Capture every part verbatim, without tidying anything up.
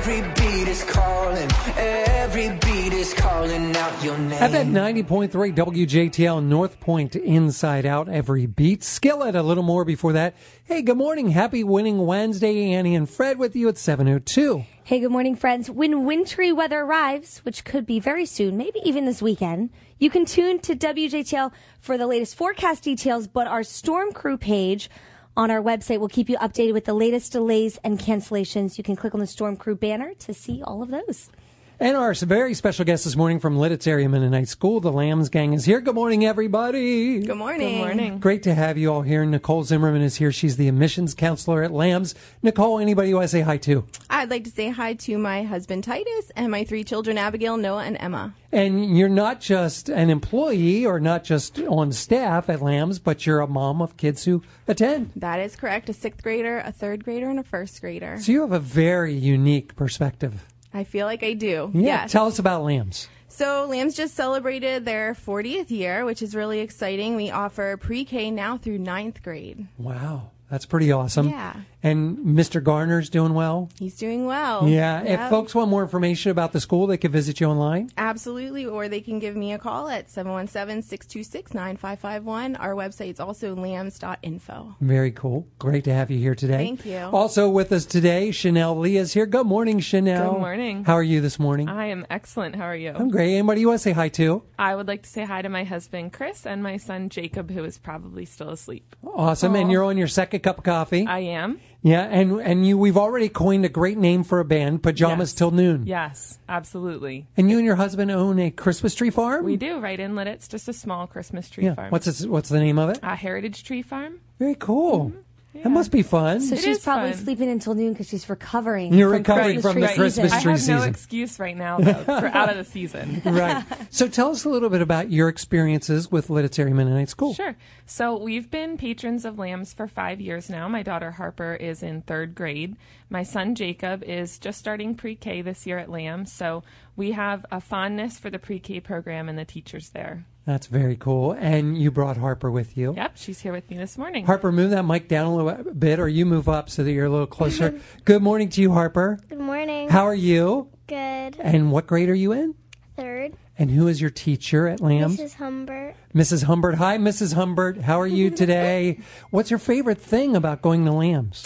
Every beat is calling, every beat is calling out your name. At that ninety point three W J T L North Point, Inside Out, every beat. Skillet a little more before that. Hey, good morning. Happy Winning Wednesday. Annie and Fred with you at seven oh two. Hey, good morning, friends. When wintry weather arrives, which could be very soon, maybe even this weekend, you can tune to W J T L for the latest forecast details, but our Storm Crew page on our website will keep you updated with the latest delays and cancellations. You can click on the Storm Crew banner to see all of those. And our very special guest this morning from Lidditz Area Mennonite School, the Lambs Gang, is here. Good morning, everybody. Good morning. Good morning. Great to have you all here. Nicole Zimmerman is here. She's the admissions counselor at Lambs. Nicole, anybody you want to say hi to? I'd like to say hi to my husband, Titus, and my three children, Abigail, Noah, and Emma. And you're not just an employee or not just on staff at Lambs, but you're a mom of kids who attend. That is correct. A sixth grader, a third grader, and a first grader. So you have a very unique perspective. I feel like I do. Yeah. Yes. Tell us about Lambs. So Lambs just celebrated their fortieth year, which is really exciting. We offer pre-K now through ninth grade. Wow. That's pretty awesome. Yeah. And Mister Garner's doing well? He's doing well. Yeah. Yep. If folks want more information about the school, they can visit you online? Absolutely, or they can give me a call at seven one seven, six two six, nine five five one. Our website is also lambs dot info. Very cool. Great to have you here today. Thank you. Also with us today, Chanel Lee is here. Good morning, Chanel. Good morning. How are you this morning? I am excellent. How are you? I'm great. Anybody you want to say hi to? I would like to say hi to my husband, Chris, and my son, Jacob, who is probably still asleep. Awesome. Aww. And you're on your second cup of coffee? I am. Yeah, and and you we've already coined a great name for a band, Pajamas Yes. Till Noon. Yes, absolutely. And you and your husband own a Christmas tree farm? We do, right in Lidditz, just a small Christmas tree Yeah. farm. What's this, what's the name of it? A Heritage Tree Farm. Very cool. Yeah. That must be fun. So It she's is probably fun. sleeping until noon because she's recovering. You're from recovering Christmas from tree the season. Christmas I tree have no season. excuse right now, though. We're out of the season. Right. So tell us a little bit about your experiences with Lidditz Area Mennonite School. Sure. So we've been patrons of Lambs for five years now. My daughter Harper is in third grade. My son Jacob is just starting pre-K this year at Lambs. So we have a fondness for the pre-K program and the teachers there. That's very cool. And you brought Harper with you. Yep, she's here with me this morning. Harper, move that mic down a little bit, or you move up so that you're a little closer. Good morning to you, Harper. Good morning. How are you? Good. And what grade are you in? Third. And who is your teacher at Lambs? Missus Humbert. Missus Humbert. Hi, Missus Humbert. How are you today? What's your favorite thing about going to Lambs?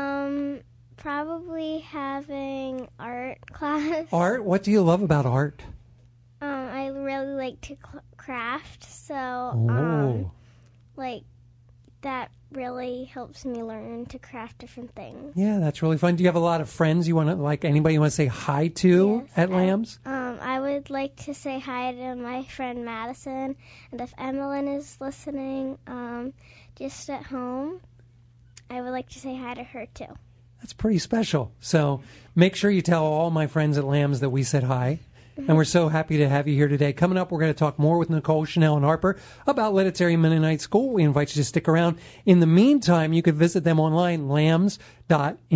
Um, probably having art class. Art? What do you love about art? Um, I really like to cl- craft, so Oh. um, like that really helps me learn to craft different things. Yeah, that's really fun. Do you have a lot of friends you want to, like, anybody you want to say hi to Yes, at I- Lambs? Um, I would like to say hi to my friend Madison, and if Emmeline is listening, um, just at home, I would like to say hi to her too. That's pretty special. So make sure you tell all my friends at Lambs that we said hi. And we're so happy to have you here today. Coming up, we're going to talk more with Nicole, Chanel, and Harper about Lidditz Area Mennonite School. We invite you to stick around. In the meantime, you could visit them online, lambs dot info.